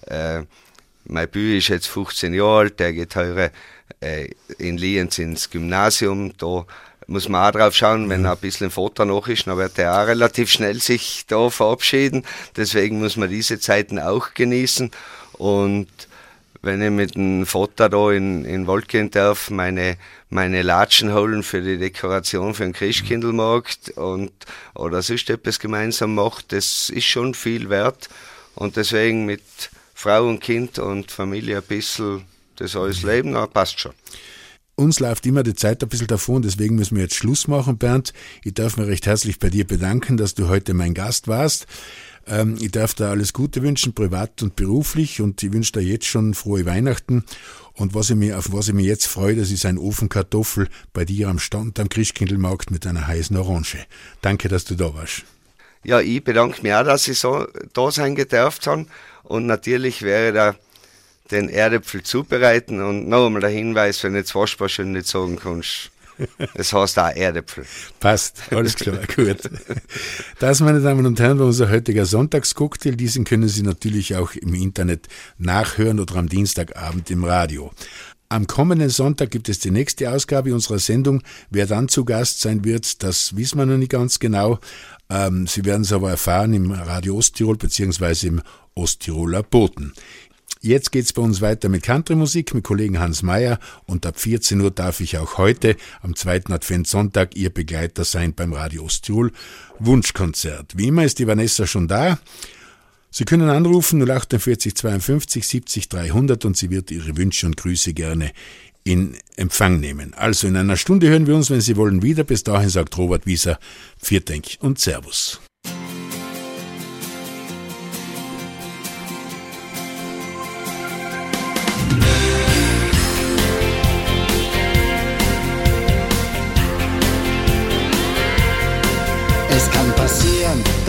Mein Bü ist jetzt 15 Jahre alt, der geht heute in Lienz ins Gymnasium, da muss man auch drauf schauen, wenn er ein bisschen Vater noch ist, dann wird er auch relativ schnell sich da verabschieden. Deswegen muss man diese Zeiten auch genießen. Und wenn ich mit dem Vater da in Wald gehen darf, meine Latschen holen für die Dekoration für den Christkindlmarkt oder sonst etwas gemeinsam macht, das ist schon viel wert. Und deswegen mit Frau und Kind und Familie ein bisschen das alles leben, dann passt schon. Uns läuft immer die Zeit ein bisschen davon, deswegen müssen wir jetzt Schluss machen, Bernd. Ich darf mich recht herzlich bei dir bedanken, dass du heute mein Gast warst. Ich darf dir alles Gute wünschen, privat und beruflich, und ich wünsche dir jetzt schon frohe Weihnachten. Und auf was ich mich jetzt freue, das ist ein Ofenkartoffel bei dir am Stand am Christkindlmarkt mit einer heißen Orange. Danke, dass du da warst. Ja, ich bedanke mich auch, dass ich so da sein gedarft habe. Und natürlich wäre da den Erdäpfel zubereiten, und noch einmal der Hinweis, wenn du jetzt waschbar schön nicht sagen kannst, das heißt auch Erdäpfel. Passt, alles klar, gut. Das, meine Damen und Herren, war unser heutiger Sonntagscocktail. Diesen können Sie natürlich auch im Internet nachhören oder am Dienstagabend im Radio. Am kommenden Sonntag gibt es die nächste Ausgabe unserer Sendung. Wer dann zu Gast sein wird, das wissen wir noch nicht ganz genau. Sie werden es aber erfahren im Radio Osttirol bzw. im Osttiroler Boten. Jetzt geht's bei uns weiter mit Country-Musik mit Kollegen Hans Meyer, und ab 14 Uhr darf ich auch heute am 2. Adventssonntag Ihr Begleiter sein beim Radio Osttirol Wunschkonzert. Wie immer ist die Vanessa schon da. Sie können anrufen 048 52 70 300 und sie wird Ihre Wünsche und Grüße gerne in Empfang nehmen. Also in einer Stunde hören wir uns, wenn Sie wollen, wieder. Bis dahin sagt Robert Wieser, Viert Dank und Servus.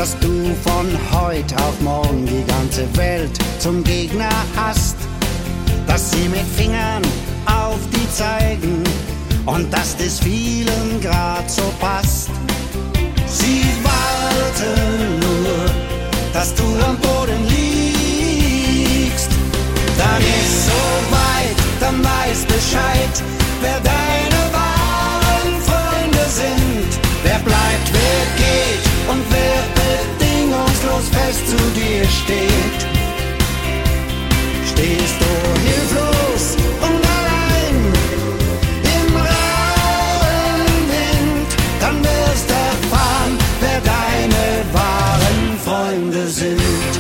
dass du von heute auf morgen die ganze Welt zum Gegner hast, dass sie mit Fingern auf die zeigen und dass das vielen grad so passt. Sie warten nur, dass du am Boden liegst. Dann ist so weit, dann weiß Bescheid, wer deine wahren Freunde sind. Wer bleibt, wer geht und wer bedingungslos fest zu dir steht. Stehst du hilflos und allein im rauen Wind, dann wirst erfahren, wer deine wahren Freunde sind.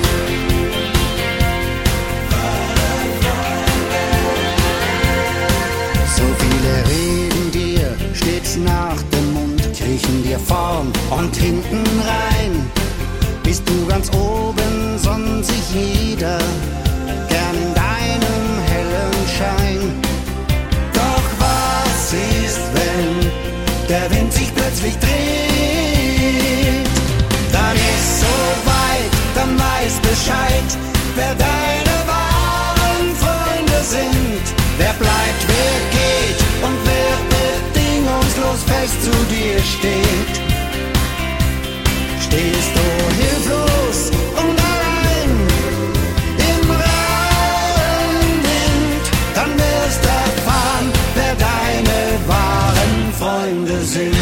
So viele reden dir stets nach dem Mund, kriechen dir vorn und hinten rein. Bist du ganz oben, sonnt sich jeder gern in deinem hellen Schein. Doch was ist, wenn der Wind sich plötzlich dreht? Dann ist so weit, dann weiß Bescheid, wer deine wahren Freunde sind. Wer bleibt, wer geht und wer bedingungslos fest zu dir steht. Stehst du hilflos und allein im rauen Wind, dann wirst erfahren, wer deine wahren Freunde sind.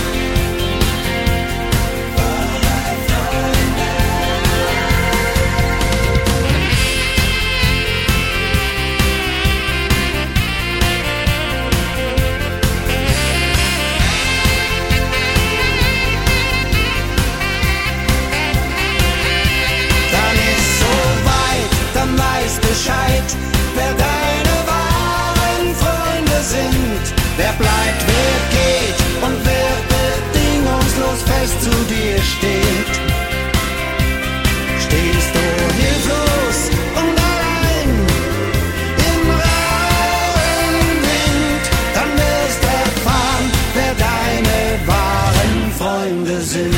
Bescheid, wer deine wahren Freunde sind. Wer bleibt, wer geht und wer bedingungslos fest zu dir steht. Stehst du hilflos und allein im rauen Wind, dann wirst erfahren, wer deine wahren Freunde sind.